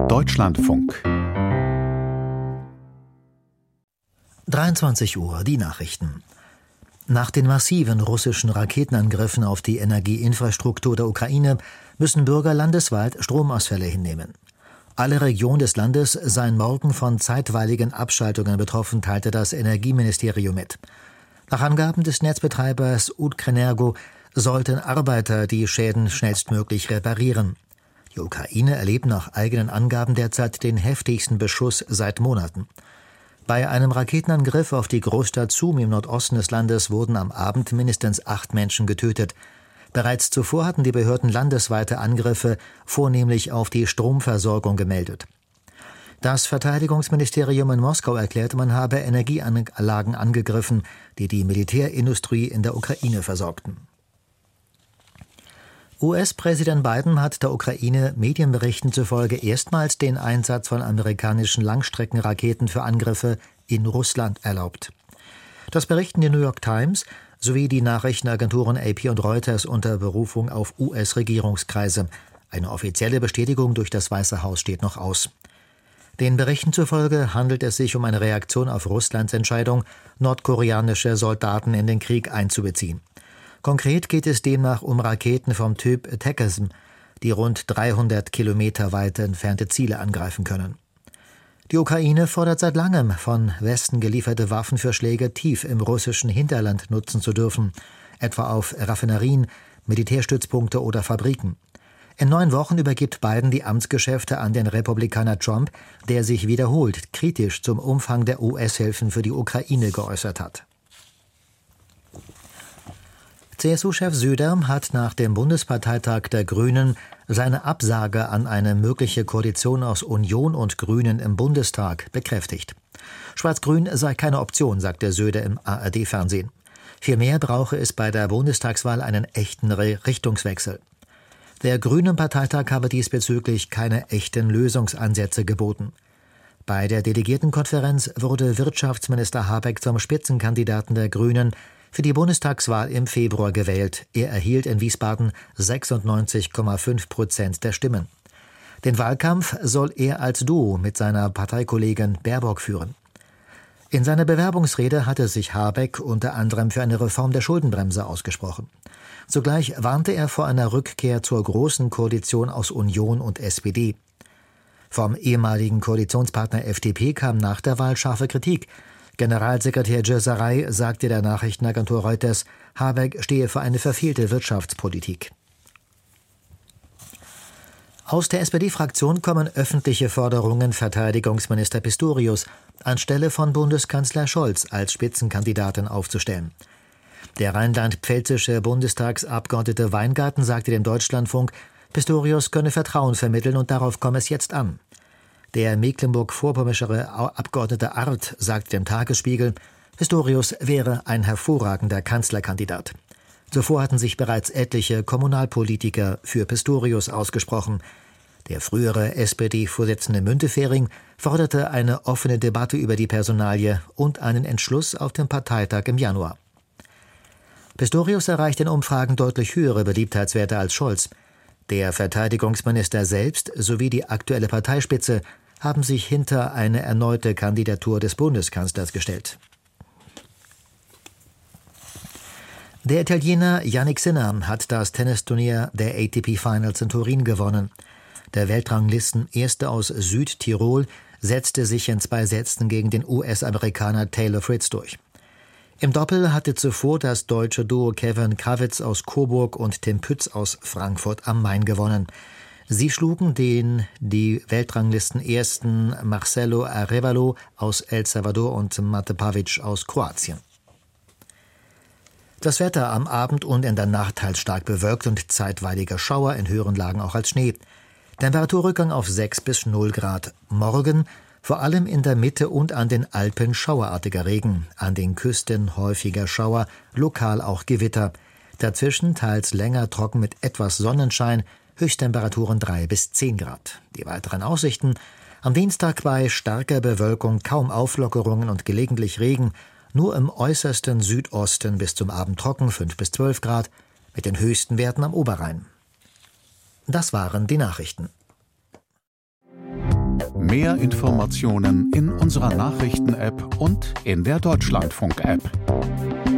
Deutschlandfunk 23 Uhr, die Nachrichten. Nach den massiven russischen Raketenangriffen auf die Energieinfrastruktur der Ukraine müssen Bürger landesweit Stromausfälle hinnehmen. Alle Regionen des Landes seien morgen von zeitweiligen Abschaltungen betroffen, teilte das Energieministerium mit. Nach Angaben des Netzbetreibers Ukrenergo sollten Arbeiter die Schäden schnellstmöglich reparieren. Die Ukraine erlebt nach eigenen Angaben derzeit den heftigsten Beschuss seit Monaten. Bei einem Raketenangriff auf die Großstadt Sumi im Nordosten des Landes wurden am Abend mindestens 8 Menschen getötet. Bereits zuvor hatten die Behörden landesweite Angriffe, vornehmlich auf die Stromversorgung, gemeldet. Das Verteidigungsministerium in Moskau erklärte, man habe Energieanlagen angegriffen, die die Militärindustrie in der Ukraine versorgten. US-Präsident Biden hat der Ukraine Medienberichten zufolge erstmals den Einsatz von amerikanischen Langstreckenraketen für Angriffe in Russland erlaubt. Das berichten die New York Times sowie die Nachrichtenagenturen AP und Reuters unter Berufung auf US-Regierungskreise. Eine offizielle Bestätigung durch das Weiße Haus steht noch aus. Den Berichten zufolge handelt es sich um eine Reaktion auf Russlands Entscheidung, nordkoreanische Soldaten in den Krieg einzubeziehen. Konkret geht es demnach um Raketen vom Typ TACSM, die rund 300 Kilometer weit entfernte Ziele angreifen können. Die Ukraine fordert seit langem, von Westen gelieferte Waffen für Schläge tief im russischen Hinterland nutzen zu dürfen, etwa auf Raffinerien, Militärstützpunkte oder Fabriken. In 9 Wochen übergibt Biden die Amtsgeschäfte an den Republikaner Trump, der sich wiederholt kritisch zum Umfang der US-Hilfen für die Ukraine geäußert hat. CSU-Chef Söder hat nach dem Bundesparteitag der Grünen seine Absage an eine mögliche Koalition aus Union und Grünen im Bundestag bekräftigt. Schwarz-Grün sei keine Option, sagte Söder im ARD-Fernsehen. Vielmehr brauche es bei der Bundestagswahl einen echten Richtungswechsel. Der Grünen-Parteitag habe diesbezüglich keine echten Lösungsansätze geboten. Bei der Delegiertenkonferenz wurde Wirtschaftsminister Habeck zum Spitzenkandidaten der Grünen für die Bundestagswahl im Februar gewählt. Er erhielt in Wiesbaden 96,5% der Stimmen. Den Wahlkampf soll er als Duo mit seiner Parteikollegin Baerbock führen. In seiner Bewerbungsrede hatte sich Habeck unter anderem für eine Reform der Schuldenbremse ausgesprochen. Zugleich warnte er vor einer Rückkehr zur großen Koalition aus Union und SPD. Vom ehemaligen Koalitionspartner FDP kam nach der Wahl scharfe Kritik. Generalsekretär Gilsaray sagte der Nachrichtenagentur Reuters, Habeck stehe für eine verfehlte Wirtschaftspolitik. Aus der SPD-Fraktion kommen öffentliche Forderungen, Verteidigungsminister Pistorius anstelle von Bundeskanzler Scholz als Spitzenkandidatin aufzustellen. Der rheinland-pfälzische Bundestagsabgeordnete Weingarten sagte dem Deutschlandfunk, Pistorius könne Vertrauen vermitteln und darauf komme es jetzt an. Der mecklenburg-vorpommersche Abgeordnete Arndt sagt dem Tagesspiegel, Pistorius wäre ein hervorragender Kanzlerkandidat. Zuvor hatten sich bereits etliche Kommunalpolitiker für Pistorius ausgesprochen. Der frühere SPD-Vorsitzende Müntefering forderte eine offene Debatte über die Personalie und einen Entschluss auf dem Parteitag im Januar. Pistorius erreicht in Umfragen deutlich höhere Beliebtheitswerte als Scholz. Der Verteidigungsminister selbst sowie die aktuelle Parteispitze haben sich hinter eine erneute Kandidatur des Bundeskanzlers gestellt. Der Italiener Jannik Sinner hat das Tennisturnier der ATP Finals in Turin gewonnen. Der Weltranglisten-Erste aus Südtirol setzte sich in 2 Sätzen gegen den US-Amerikaner Taylor Fritz durch. Im Doppel hatte zuvor das deutsche Duo Kevin Krawitz aus Coburg und Tim Pütz aus Frankfurt am Main gewonnen. Sie schlugen die Weltranglisten-Ersten Marcelo Arévalo aus El Salvador und Mate Pavic aus Kroatien. Das Wetter am Abend und in der Nacht teils stark bewölkt und zeitweiliger Schauer, in höheren Lagen auch als Schnee. Temperaturrückgang auf 6 bis 0 Grad. Morgen vor allem in der Mitte und an den Alpen schauerartiger Regen, an den Küsten häufiger Schauer, lokal auch Gewitter. Dazwischen teils länger trocken mit etwas Sonnenschein, Höchsttemperaturen 3 bis 10 Grad. Die weiteren Aussichten: am Dienstag bei starker Bewölkung kaum Auflockerungen und gelegentlich Regen, nur im äußersten Südosten bis zum Abend trocken 5 bis 12 Grad, mit den höchsten Werten am Oberrhein. Das waren die Nachrichten. Mehr Informationen in unserer Nachrichten-App und in der Deutschlandfunk-App.